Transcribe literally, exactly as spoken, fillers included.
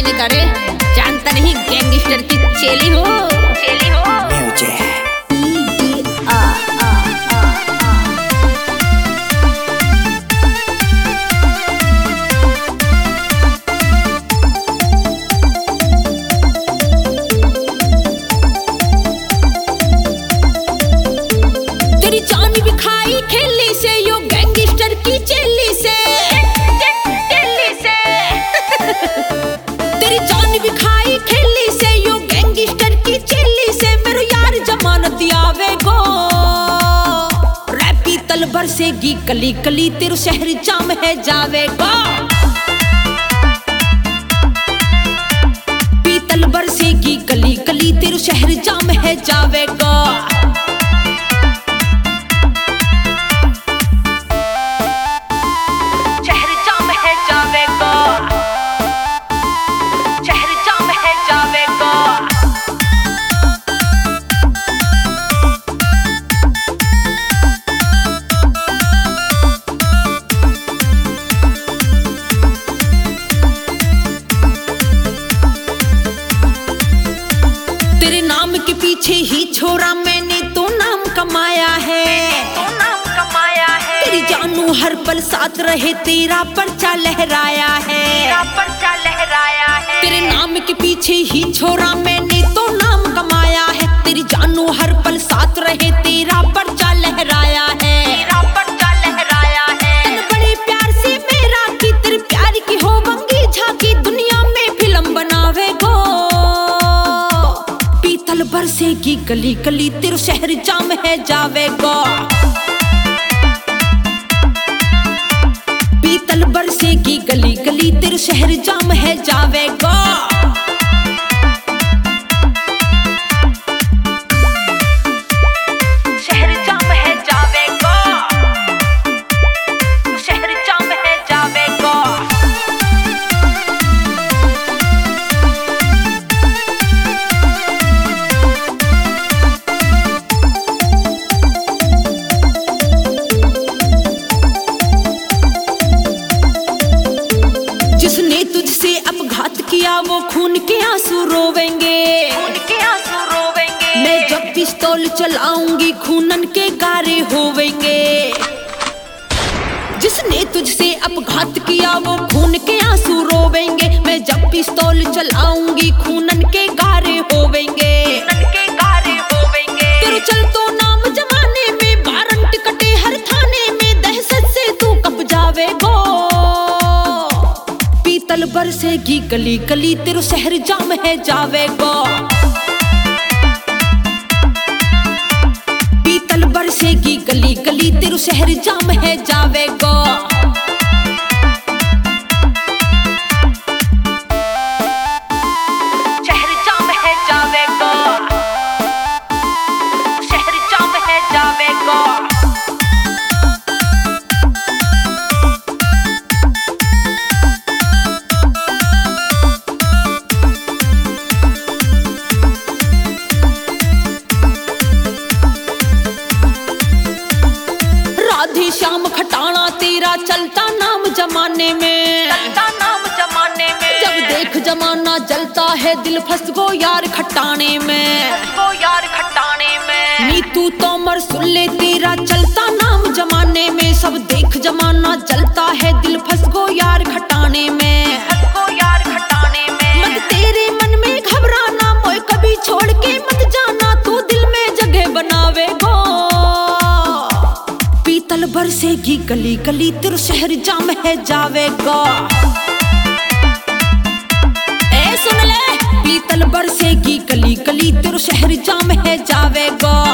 जाने का रे, जानता नहीं गैंगस्टर की चेली हो, चेली हो। तेरी जान भी खाई खेली से, यो गैंगस्टर की चेली से, चेली से। तेरी जान भी खाई खेली से, यो गैंगस्टर की चेली से। मेरे यार जमानत आवेगो, रैपी तल बरसेगी कली कली, तेरे शहर जाम है जावेगा। पीतल बरसेगी कली कली, तेरे शहर जाम है जावेगा। तेरे नाम के पीछे ही छोरा मैंने तो नाम कमाया है, तो नाम कमाया है। तेरी जानू हर पल साथ रहे, तेरा पर्चा लहराया है, तेरा पर्चा लहराया है। तेरे नाम के पीछे ही छोरा मैंने तो नाम कमाया है, तेरी जानू हर पल साथ रहे, तेरा पर्चा लहराया है, तेरा पर्चा लहराया है। बड़े प्यार से मेरा की, तेरे प्यार की हो बंगी झांकी, दुनिया में फिल्म बनावे गो। पीतल बरसेगी गली गली, तेरे शहर जाम है जावेगा। पीतल बरसेगी गली गली, तेरे शहर जाम है जावेगा। शहर जाम है जावेगा, शहर जाम है जावेगा। जिसने तुझसे अपघात किया वो खून के आंसू रोवेंगे, खून के आंसू रोवेंगे। मैं जब पिस्तौल चलाऊंगी खूनन के गारे होवेंगे। जिसने तुझसे अपघात किया वो खून के आंसू रोवेंगे। मैं जब पिस्तौल चलाऊंगी खूनन के गारे होवेंगे, खूनन के गारे होवेंगे। तेरे चल तो नाम जमाने में, वारंट कटे हर थाने में, दहशत से तू कब जावेगो। पीतल बरसेगी गली गली, तेरे शहर जाम है जावेगा। पीतल बरसेगी गली गली, तेरे शहर जाम है जावेगा। शहर जाम है जावेगा, शहर जाम है जावेगा। राधे श्याम खटाना तेरा चलता नाम जमाने में, चलता नाम जमाने में। जब देख जमाना जलता है, दिल फंस गो यार खटाने में, फंस गो यार खटाने में। नीतू तोमर सुन ले, तेरा चलता नाम जमाने में। सब देख जमाना जलता है, दिल फंस गो यार खटाने में, फंस गो यार खटाने में। मत तेरे मन में घबराना, मोए कभी छोड़ के मत जाना, तू दिल में जगह बनावे गो। पीतल बरसेगी गली गली, तेरे शहर जाम है जावेगा। ए सुन ले, पीतल बरसेगी गली गली, तेरे शहर जाम है जावेगा।